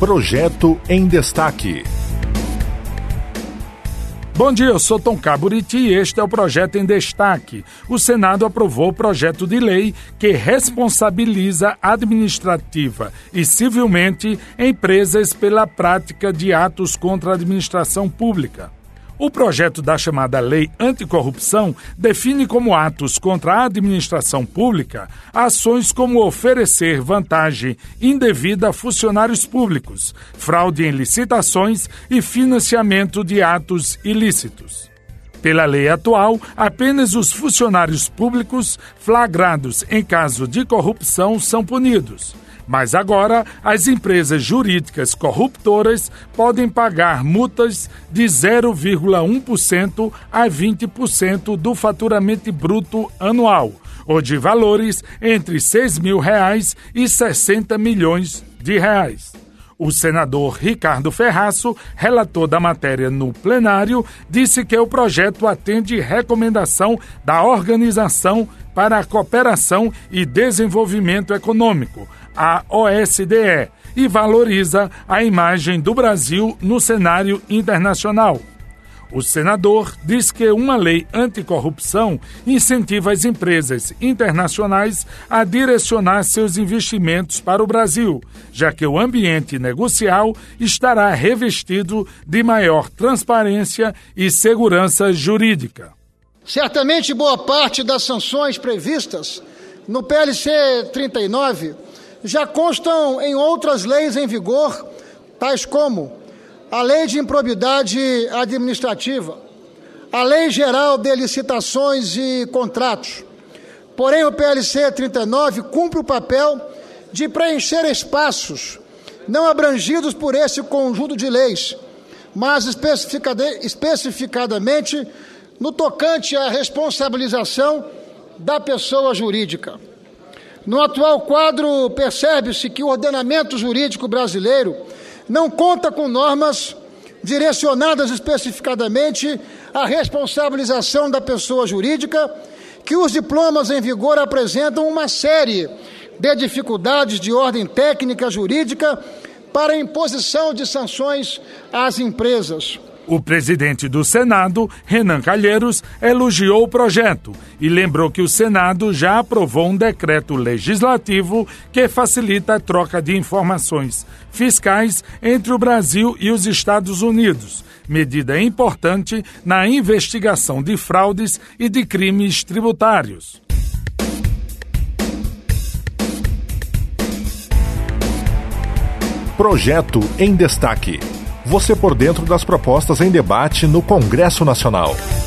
Projeto em Destaque. Bom dia, eu sou Tom Caburiti e este é o Projeto em Destaque. O Senado aprovou o projeto de lei que responsabiliza administrativa e civilmente empresas pela prática de atos contra a administração pública. O projeto da chamada Lei Anticorrupção define como atos contra a administração pública ações como oferecer vantagem indevida a funcionários públicos, fraude em licitações e financiamento de atos ilícitos. Pela lei atual, apenas os funcionários públicos flagrados em caso de corrupção são punidos. Mas agora, as empresas jurídicas corruptoras podem pagar multas de 0,1% a 20% do faturamento bruto anual, ou de valores entre R$ 6.000 e R$ 60 milhões. O senador Ricardo Ferraço, relator da matéria no plenário, disse que o projeto atende recomendação da Organização para a Cooperação e Desenvolvimento Econômico, a OSDE, e valoriza a imagem do Brasil no cenário internacional. O senador diz que uma lei anticorrupção incentiva as empresas internacionais a direcionar seus investimentos para o Brasil, já que o ambiente negocial estará revestido de maior transparência e segurança jurídica. Certamente, boa parte das sanções previstas no PLC 39 já constam em outras leis em vigor, tais como a Lei de Improbidade Administrativa, a Lei Geral de Licitações e Contratos. Porém, o PLC 39 cumpre o papel de preencher espaços não abrangidos por esse conjunto de leis, mas especificadamente no tocante à responsabilização da pessoa jurídica. No atual quadro, percebe-se que o ordenamento jurídico brasileiro não conta com normas direcionadas especificadamente à responsabilização da pessoa jurídica, que os diplomas em vigor apresentam uma série de dificuldades de ordem técnica jurídica para a imposição de sanções às empresas. O presidente do Senado, Renan Calheiros, elogiou o projeto e lembrou que o Senado já aprovou um decreto legislativo que facilita a troca de informações fiscais entre o Brasil e os Estados Unidos, medida importante na investigação de fraudes e de crimes tributários. Projeto em Destaque. Você por dentro das propostas em debate no Congresso Nacional.